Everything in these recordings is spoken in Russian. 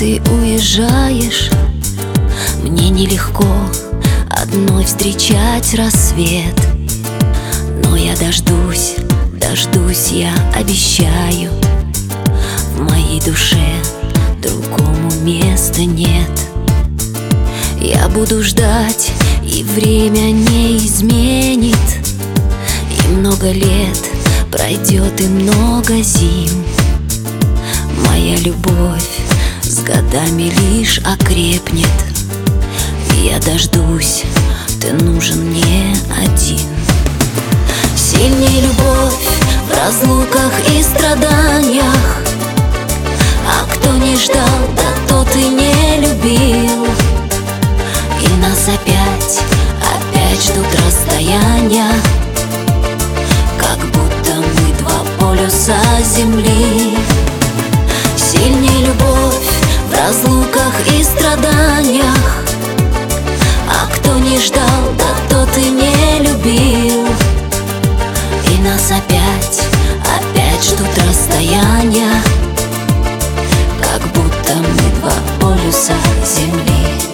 ты уезжаешь, мне нелегко одной встречать рассвет. Но я дождусь, я обещаю. В моей душе другому места нет. Я буду ждать, и время не изменит. И много лет пройдет, и много зим. Моя любовь с годами лишь окрепнет. И я дождусь, ты нужен мне один. Сильней любовь в разлуках и страданиях. А кто не ждал, да тот и не любил. И нас опять ждут расстояния, как будто мы два полюса земли. Сильней любовь в разлуках и страданиях. А кто не ждал, да тот и не любил. И нас опять ждут расстояния, как будто мы два полюса земли.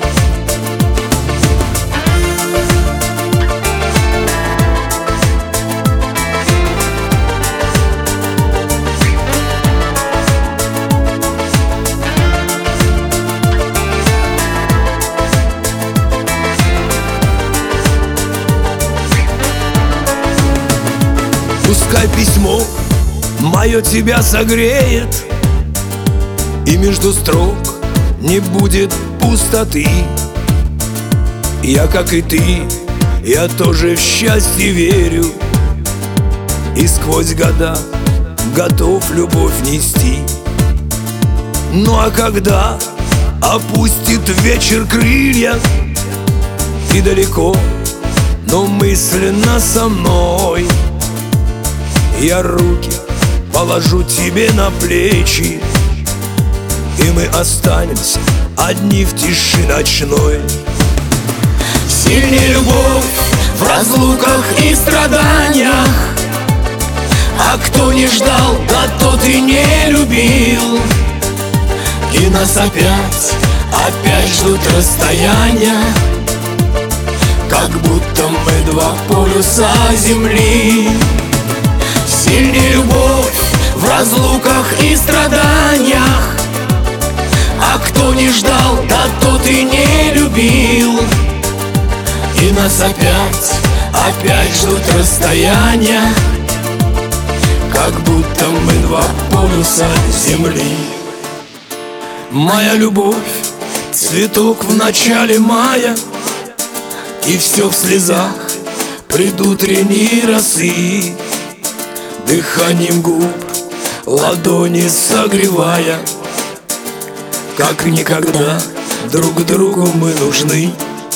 Пускай письмо мое тебя согреет, и между строк не будет пустоты. Я, как и ты, я тоже в счастье верю, и сквозь года готов любовь нести. Ну а когда опустит вечер крылья, ты далеко, но мысленно со мной, я руки положу тебе на плечи, и мы останемся одни в тиши ночной. Сильней любовь в разлуках и страданиях. А кто не ждал, да тот и не любил. И нас опять ждут расстояния, как будто мы два полюса земли. Сильней любовь в разлуках и страданиях. А кто не ждал, да тот и не любил. И нас опять ждут расстояния, как будто мы два полюса земли. Моя любовь — цветок в начале мая, и все в слезах предутренней росы. Дыханием губ ладони согревая, как никогда друг другу мы нужны.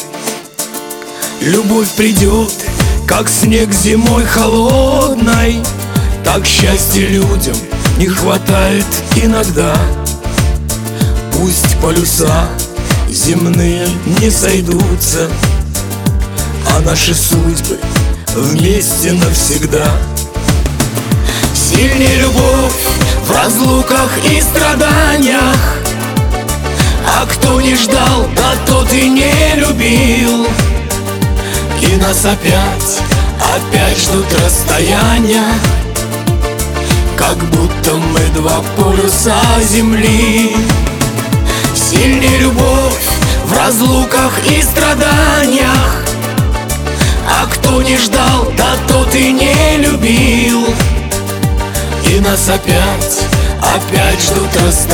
Любовь придет, как снег зимой холодной, так счастья людям не хватает иногда. Пусть полюса земные не сойдутся, а наши судьбы вместе навсегда. Сильней любовь в разлуках и страданиях. А кто не ждал, да тот и не любил. И нас опять ждут расстояния, как будто мы два полюса земли. Сильней любовь в разлуках и страданиях. А кто не ждал, да тот и не любил. И нас опять ждут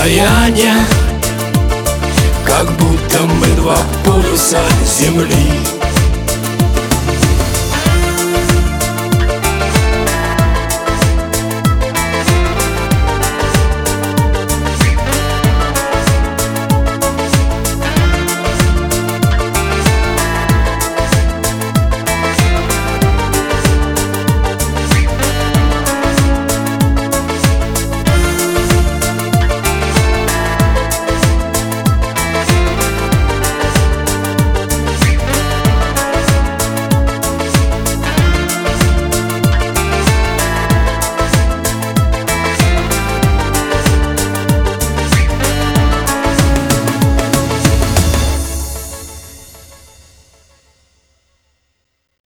расстояния, как будто мы два полюса земли.